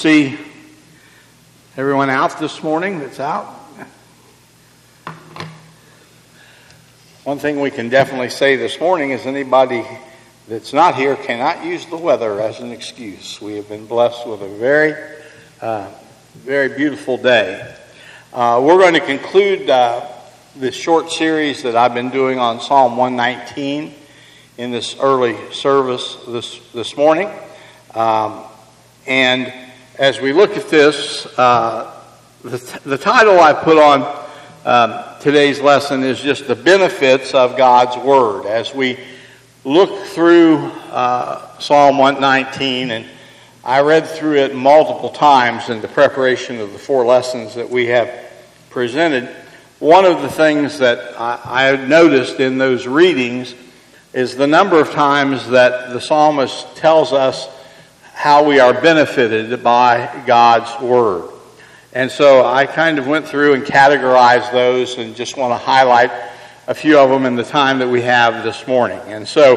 see everyone out this morning that's out. One thing we can definitely say this morning is anybody that's not here cannot use the weather as an excuse. We have been blessed with a very, very beautiful day. We're going to conclude this short series that I've been doing on Psalm 119 in this early service this morning. And as we look at this, the title I put on today's lesson is just the benefits of God's Word. As we look through Psalm 119, and I read through it multiple times in the preparation of the 4 lessons that we have presented, one of the things that I noticed in those readings is the number of times that the psalmist tells us how we are benefited by God's Word. And so I kind of went through and categorized those and just want to highlight a few of them in the time that we have this morning. And so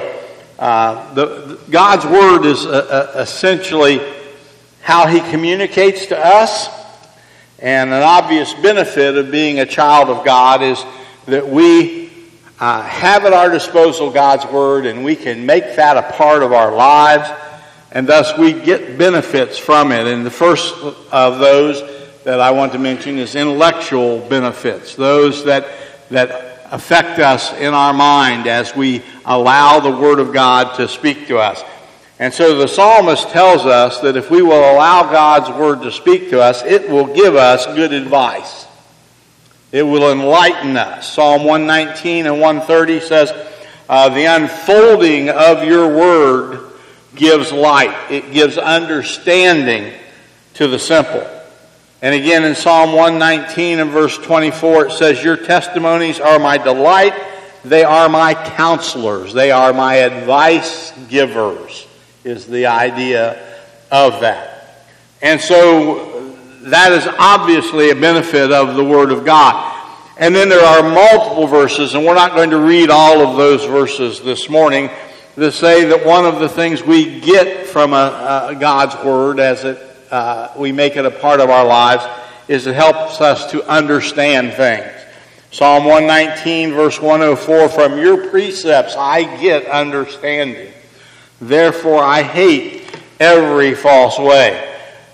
God's Word is essentially how He communicates to us. And an obvious benefit of being a child of God is that we have at our disposal God's Word, and we can make that a part of our lives, and thus we get benefits from it. And the first of those that I want to mention is intellectual benefits, those that affect us in our mind as we allow the Word of God to speak to us. And so the psalmist tells us that if we will allow God's Word to speak to us, it will give us good advice. It will enlighten us. Psalm 119 and 130 says, the unfolding of your Word gives light. It gives understanding to the simple. And again in Psalm 119 and verse 24 it says, your testimonies are my delight. They are my counselors. They are my advice givers, is the idea of that. And so that is obviously a benefit of the Word of God. And then there are multiple verses, and we're not going to read all of those verses this morning, to say that one of the things we get from God's Word as we make it a part of our lives is it helps us to understand things. Psalm 119 verse 104, from your precepts I get understanding. Therefore I hate every false way.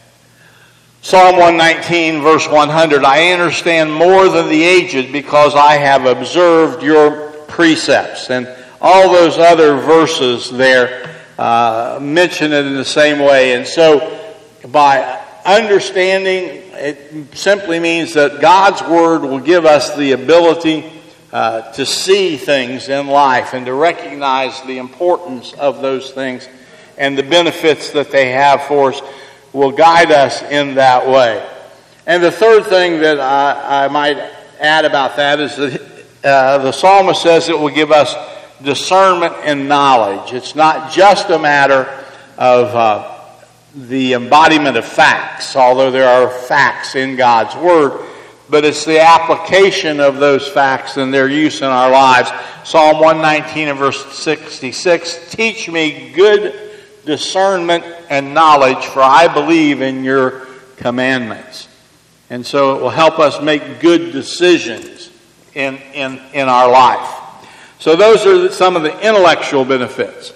Psalm 119 verse 100, I understand more than the aged because I have observed your precepts. And all those other verses there mention it in the same way. And so by understanding, it simply means that God's Word will give us the ability to see things in life and to recognize the importance of those things and the benefits that they have for us will guide us in that way. And the third thing that I might add about that is that the psalmist says it will give us discernment and knowledge. It's not just a matter of the embodiment of facts, although there are facts in God's Word, but it's the application of those facts and their use in our lives. Psalm 119 and verse 66, teach me good discernment and knowledge, for I believe in your commandments. And so it will help us make good decisions in our life. So those are some of the intellectual benefits.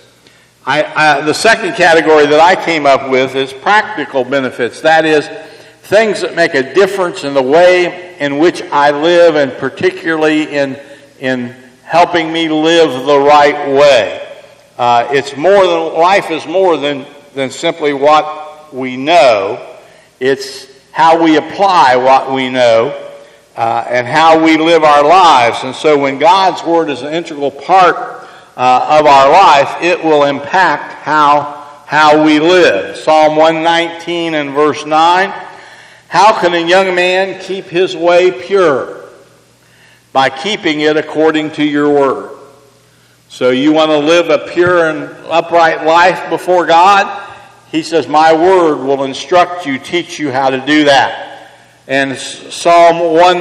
The second category that I came up with is practical benefits. That is, things that make a difference in the way in which I live, and particularly in helping me live the right way. It's more than life is more than simply what we know. It's how we apply what we know and how we live our lives. And so when God's Word is an integral part of our life, it will impact how we live. Psalm 119 and verse 9, how can a young man keep his way pure? By keeping it according to your word. So you want to live a pure and upright life before God? He says, my word will instruct you, teach you how to do that. And Psalm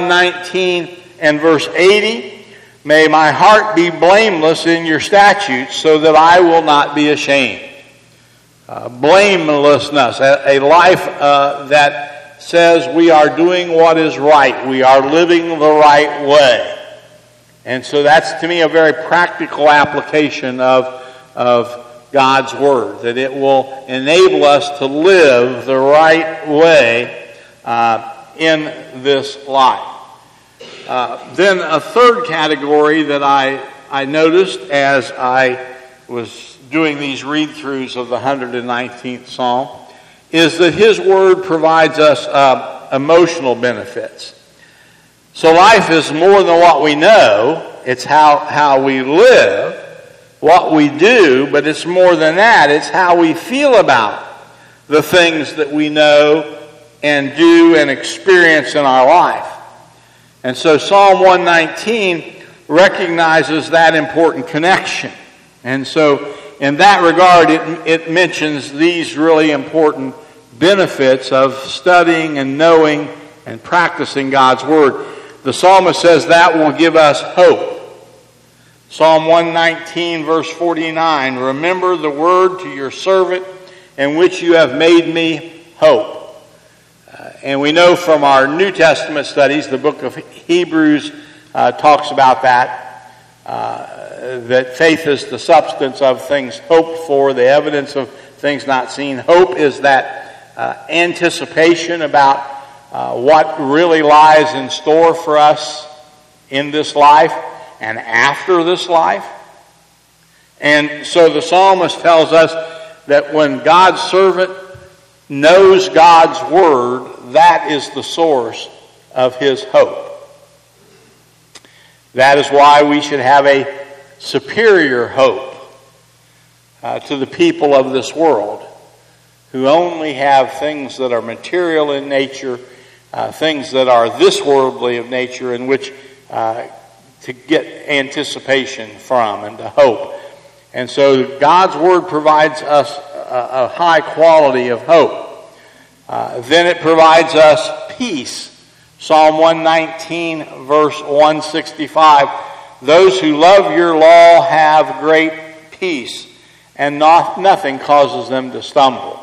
119 and verse 80, may my heart be blameless in your statutes so that I will not be ashamed. blamelessness, a life that says we are doing what is right. We are living the right way. And so that's, to me, a very practical application of God's Word, that it will enable us to live the right way in this life. Then a third category that I noticed as I was doing these read-throughs of the 119th Psalm is that His Word provides us emotional benefits. So life is more than what we know. It's how we live, what we do, but it's more than that. It's how we feel about the things that we know and do and experience in our life. And so Psalm 119 recognizes that important connection. And so in that regard, it mentions these really important benefits of studying and knowing and practicing God's Word. The psalmist says that will give us hope. Psalm 119, verse 49, remember the word to your servant in which you have made me hope. And we know from our New Testament studies, the book of Hebrews talks about that faith is the substance of things hoped for, the evidence of things not seen. Hope is that anticipation about what really lies in store for us in this life and after this life. And so the psalmist tells us that when God's servant knows God's Word, that is the source of his hope. That is why we should have a superior hope to the people of this world who only have things that are material in nature, things that are this worldly of nature in which to get anticipation from and to hope. And so God's Word provides us a high quality of hope. Then it provides us peace. Psalm 119, verse 165. Those who love your law have great peace, and nothing causes them to stumble.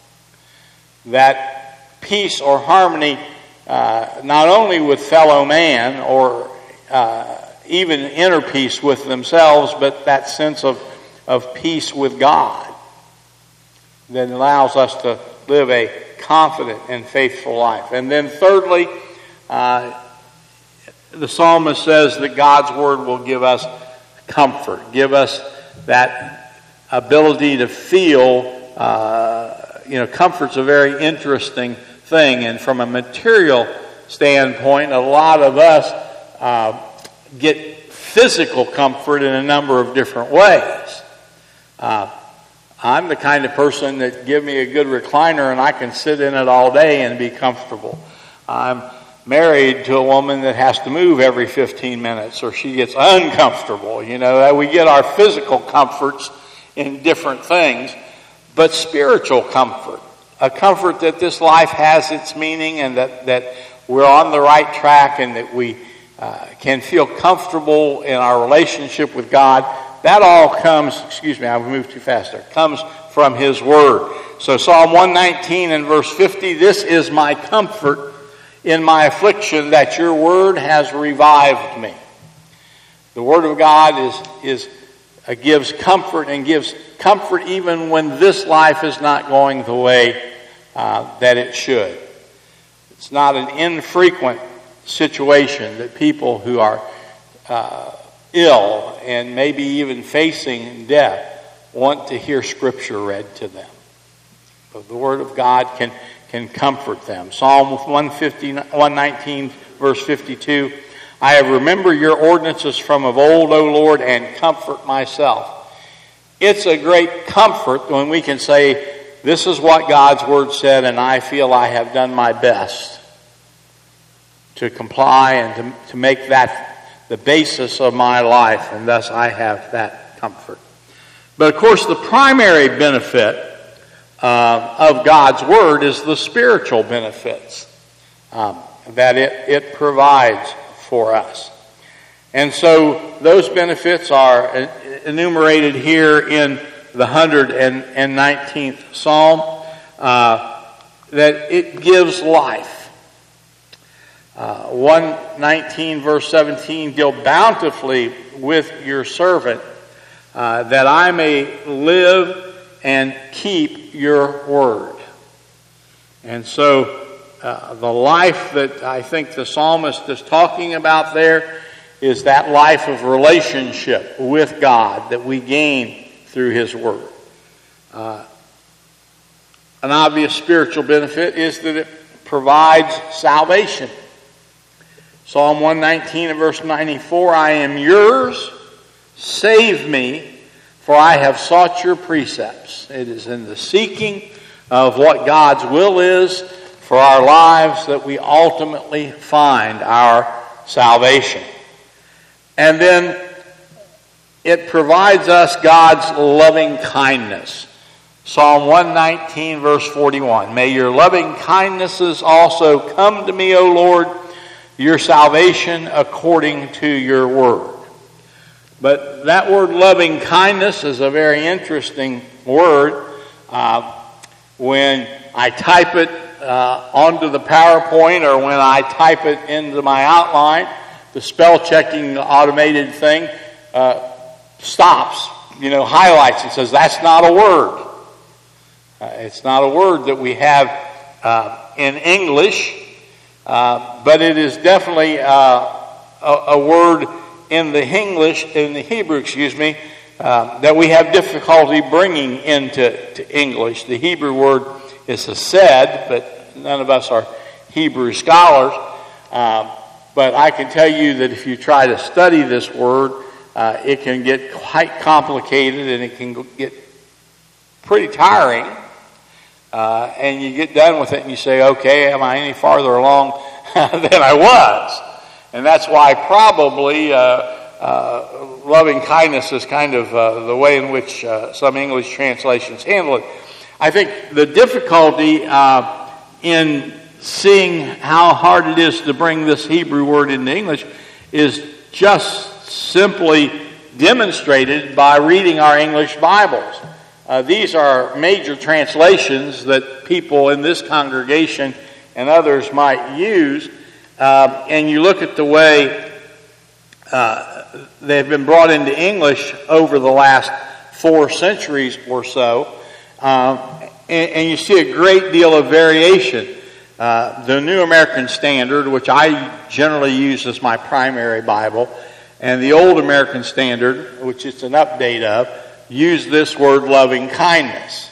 That peace or harmony, not only with fellow man or even inner peace with themselves, but that sense of peace with God that allows us to live a confident and faithful life. And then thirdly, the psalmist says that God's Word will give us comfort, give us that ability to feel. Comfort's a very interesting thing, and from a material standpoint, a lot of us get physical comfort in a number of different ways. I'm the kind of person that give me a good recliner and I can sit in it all day and be comfortable. I'm married to a woman that has to move every 15 minutes or she gets uncomfortable. We get our physical comforts in different things, but spiritual comfort, a comfort that this life has its meaning and that we're on the right track and that we can feel comfortable in our relationship with God. That all comes, I've moved too fast there, comes from His Word. So Psalm 119 and verse 50, this is my comfort in my affliction, that your Word has revived me. The Word of God gives comfort and gives comfort even when this life is not going the way that it should. It's not an infrequent situation that people who are ill and maybe even facing death want to hear Scripture read to them. But the Word of God can comfort them. Psalm 119, verse 52, I have remembered your ordinances from of old, O Lord, and comfort myself. It's a great comfort when we can say, this is what God's Word said, and I feel I have done my best to comply and to make that the basis of my life, and thus I have that comfort. But of course, the primary benefit of God's Word is the spiritual benefits that it provides for us. And so those benefits are enumerated here in the 119th Psalm, that it gives life. 119 verse 17, deal bountifully with your servant, that I may live and keep your word. And so the life that I think the psalmist is talking about there is that life of relationship with God that we gain through his word. An obvious spiritual benefit is that it provides salvation. Psalm 119 and verse 94, I am yours, save me, for I have sought your precepts. It is in the seeking of what God's will is for our lives that we ultimately find our salvation. And then it provides us God's loving kindness. Psalm 119 verse 41, may your loving kindnesses also come to me, O Lord, your salvation according to your word. But that word loving kindness is a very interesting word. When I type it onto the PowerPoint or when I type it into my outline, the spell checking automated thing stops, highlights and says, that's not a word. It's not a word that we have in English. But it is definitely a word in the Hebrew, that we have difficulty bringing into English. The Hebrew word is hesed, but none of us are Hebrew scholars. But I can tell you that if you try to study this word, it can get quite complicated and it can get pretty tiring. And you get done with it and you say, okay, am I any farther along than I was? And that's why probably loving kindness is kind of the way in which some English translations handle it. I think the difficulty in seeing how hard it is to bring this Hebrew word into English is just simply demonstrated by reading our English Bibles. These are major translations that people in this congregation and others might use. And you look at the way they've been brought into English over the last 4 centuries or so. And you see a great deal of variation. The New American Standard, which I generally use as my primary Bible, and the Old American Standard, which it's an update of, use this word loving kindness.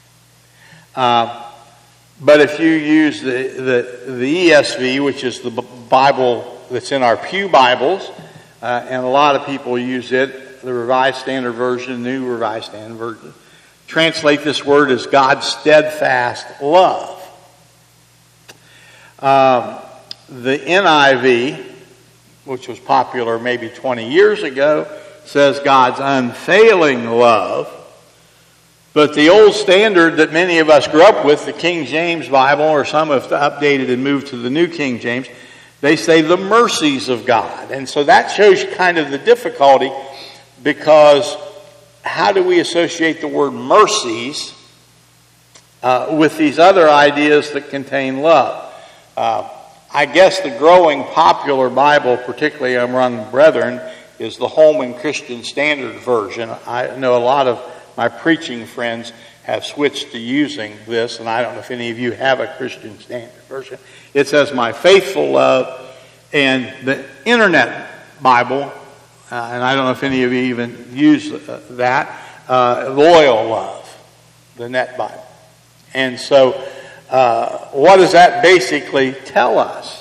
But if you use the ESV, which is the Bible that's in our pew Bibles, and a lot of people use it, the Revised Standard Version, New Revised Standard Version, translate this word as God's steadfast love. The NIV, which was popular maybe 20 years ago, says God's unfailing love. But the old standard that many of us grew up with, the King James Bible, or some have updated and moved to the New King James, they say the mercies of God. And so that shows you kind of the difficulty, because how do we associate the word mercies with these other ideas that contain love? I guess the growing popular Bible, particularly among brethren, is the Holman Christian Standard Version. I know a lot of my preaching friends have switched to using this, and I don't know if any of you have a Christian Standard Version. It says, my faithful love. And the Internet Bible, and I don't know if any of you even use that, loyal love, the Net Bible. And so what does that basically tell us?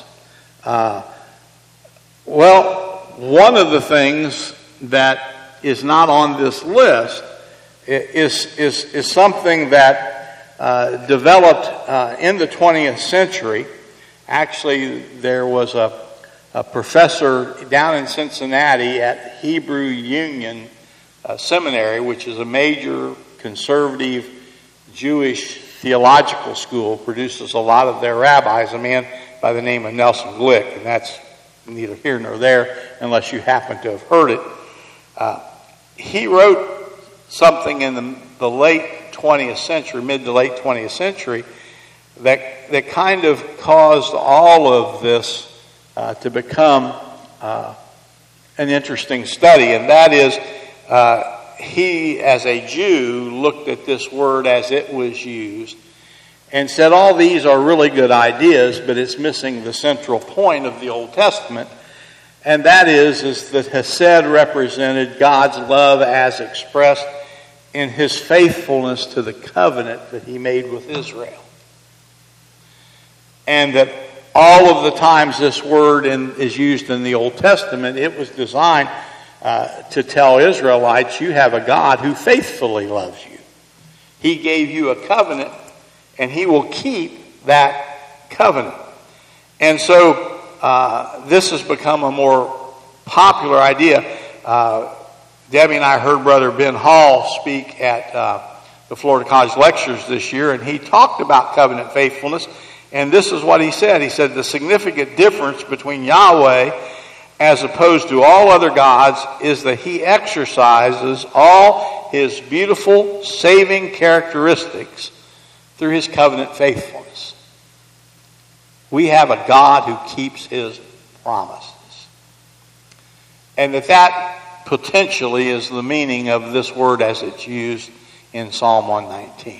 Well, one of the things that is not on this list is something that developed in the 20th century. Actually, there was a professor down in Cincinnati at Hebrew Union Seminary, which is a major conservative Jewish theological school, produces a lot of their rabbis, a man by the name of Nelson Glick, and that's neither here nor there unless you happen to have heard it. He wrote something in the the late 20th century, mid to late 20th century, that kind of caused all of this to become an interesting study. And that is, he, as a Jew, looked at this word as it was used and said, all these are really good ideas, but it's missing the central point of the Old Testament. And that is that Hesed represented God's love as expressed in his faithfulness to the covenant that he made with Israel. And that all of the times this word is used in the Old Testament, it was designed to tell Israelites, you have a God who faithfully loves you. He gave you a covenant, and he will keep that covenant. And so this has become a more popular idea. Debbie and I heard Brother Ben Hall speak at the Florida College Lectures this year, and he talked about covenant faithfulness. And this is what he said. He said the significant difference between Yahweh as opposed to all other gods is that he exercises all his beautiful saving characteristics through his covenant faithfulness. We have a God who keeps his promises. And that potentially is the meaning of this word as it's used in Psalm 119.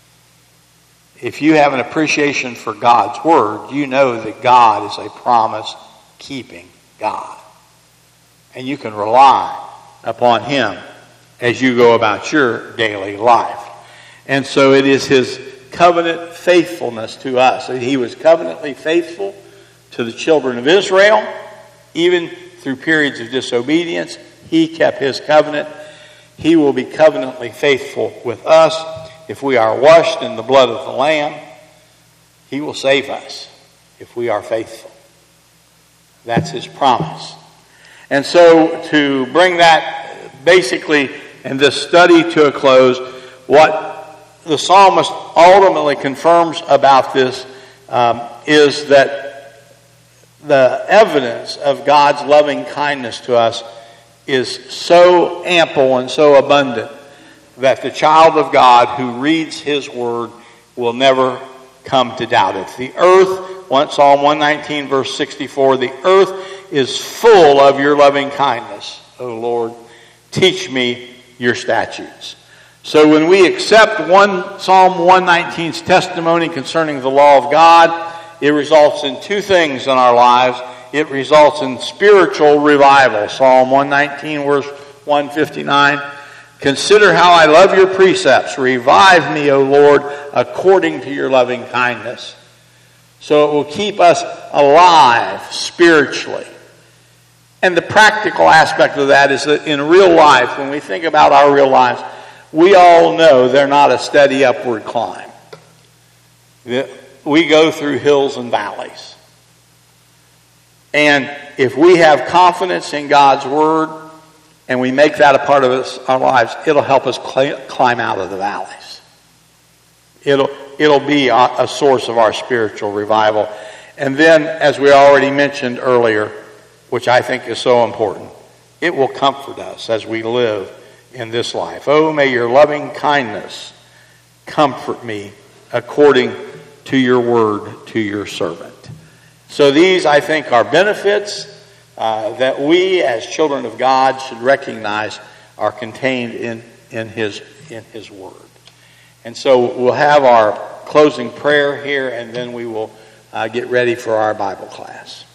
If you have an appreciation for God's word, you know that God is a promise-keeping God. And you can rely upon him as you go about your daily life. And so it is his covenant faithfulness to us. He was covenantly faithful to the children of Israel. Even through periods of disobedience, he kept his covenant. He will be covenantly faithful with us. If we are washed in the blood of the Lamb, he will save us if we are faithful. That's his promise. And so to bring that basically in this study to a close, what the psalmist ultimately confirms about this is that the evidence of God's loving kindness to us is so ample and so abundant that the child of God who reads his word will never come to doubt it. The earth, Psalm 119 verse 64, the earth is full of your loving kindness, O Lord. Teach me your statutes. So when we accept Psalm 119's testimony concerning the law of God, it results in two things in our lives. It results in spiritual revival. Psalm 119 verse 159. Consider how I love your precepts. Revive me, O Lord, according to your loving kindness. So it will keep us alive spiritually. And the practical aspect of that is that in real life, when we think about our real lives, we all know they're not a steady upward climb. We go through hills and valleys. And if we have confidence in God's word, and we make that a part of our lives, it'll help us climb out of the valleys. It'll be a source of our spiritual revival. And then, as we already mentioned earlier, which I think is so important, it will comfort us as we live in this life. Oh, may your loving kindness comfort me according to your word to your servant. So these, I think, are benefits that we as children of God should recognize are contained in his word. And so we'll have our closing prayer here, and then we will get ready for our Bible class.